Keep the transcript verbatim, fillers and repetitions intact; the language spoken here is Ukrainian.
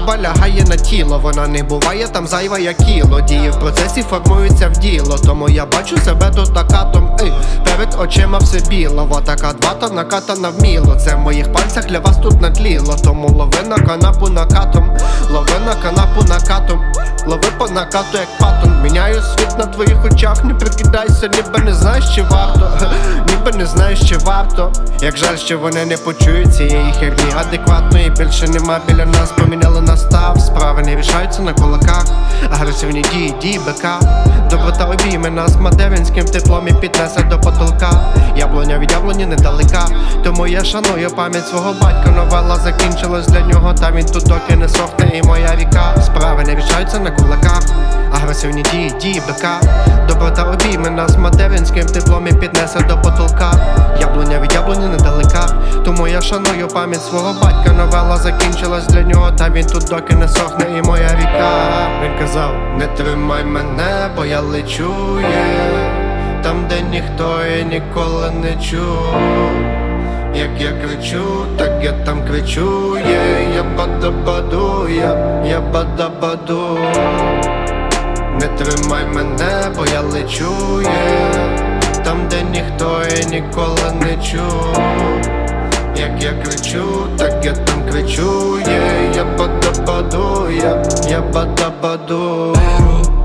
фарба лягає на тіло, вона не буває там зайва, як кіло. Дії в процесі формуються в діло, тому я бачу себе тут накатом. Ей, перед очима все біло, вот така двата накатана вміло. Це в моїх пальцях для вас тут натліло, тому лови на канапу накатом, лови на канапу накатом, лови по накату як патон. Міняю світ на твоїх очах, не прикидайся, ніби не знаєш, чи варто, ніби не знаєш, чи варто. Як жаль, що вони не почують цієї херні адекватної. Більше нема біля нас, поміняли настав. Справи не рішаються на кулаках, агресивні дії, дії бика. Доброта обійме нас материнським теплом і піднесе до потолка. Яблуня від яблуні недалека, тому я шаную пам'ять свого батька. Новела закінчилась для нього, та він тут доки не сохне, і моя ріка. Справи не рішаються на кулаках, агресивні дії, дії бика. Доброта обійме нас материнським теплом і піднесе до потолка. Яблуня від яблуні недалека, тому я шаную пам'ять свого батька. Новела закінчилась для нього, та він тут доки не сохне, і моя ріка. Він казав: не тримай мене, бо я лечу, yeah. Там, де ніхто і ніколи не чув. Як я кричу, так я там кричу, yeah. Я бада-баду, я, я бада-баду. Не тримай мене, бо я лечу, yeah. Там, де ніхто і ніколи не чув. Як я кричу, так я там кричу, yeah. Я бада-баду, я, я бада-баду.